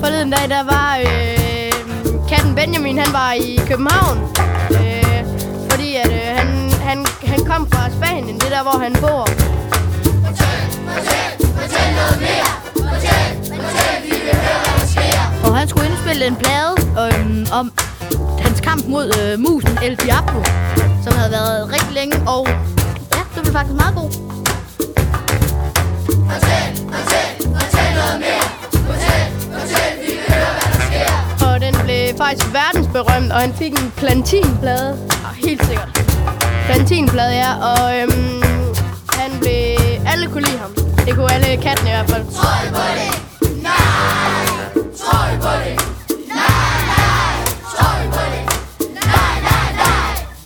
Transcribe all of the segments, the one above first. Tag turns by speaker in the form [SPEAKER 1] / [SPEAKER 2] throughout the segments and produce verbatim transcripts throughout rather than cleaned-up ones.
[SPEAKER 1] Forleden dag, der var øh, katten Benjamin, han var i København. Øh, fordi at øh, han, han, han kom fra Spanien, det der, hvor han bor.
[SPEAKER 2] Fortæl, fortæl, fortæl noget mere. Fortæl, fortæl, vi vil høre, hvad der sker.
[SPEAKER 3] Og han skulle indspille en plade øh, om hans kamp mod øh, musen El Diablo, som havde været rigtig længe, og ja, det blev faktisk meget god.
[SPEAKER 2] Fortæl, fortæl, fortæl noget mere. Fortæl, fortæl, vi vil høre, hvad der sker.
[SPEAKER 1] Og den blev faktisk verdensberømt, og han fik en platinplade. Ja, helt sikkert. Platinplade, ja, og øhm, han blev... Alle kunne lide ham. Det kunne alle kattene i hvert fald.
[SPEAKER 2] Tror I på det? Nej! Tror I på det? Nej, nej! Tror I på det? Nej, nej, nej!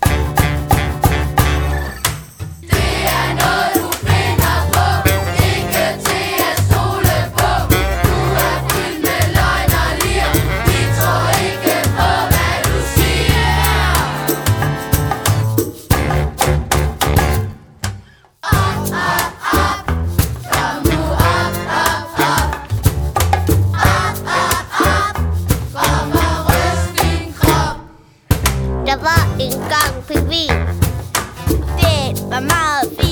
[SPEAKER 2] Det er noget, du finder på. Ikke til at stole på. Du er fyldt med løgn og lir. Vi tror ikke på, hvad du siger. Op, op, op. Kom nu op, op, op. Op, op, op. Kom og ryst din krop.
[SPEAKER 4] Der var engang pingvin. Det var meget fint.